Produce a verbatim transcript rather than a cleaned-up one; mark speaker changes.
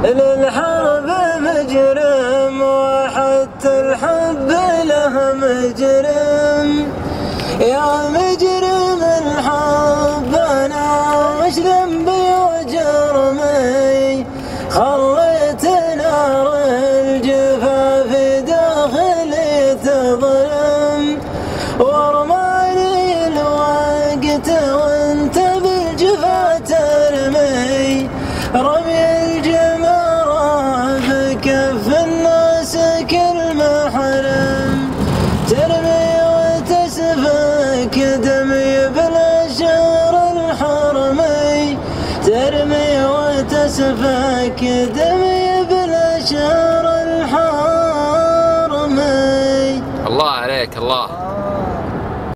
Speaker 1: للحرب مجرم وحتى الحب له مجرم. يا مجرم الحب أنا وش ذنبي وجرمي، خليت نار الجفا في داخلي تظلم، وارماني الوقت وانت بالجفا ترمي، رمي الجمرة بكف الناس كل محرم، ترمي وتسفك دمي بالأشهر الحرمي، ترمي وتسفك دمي بالأشهر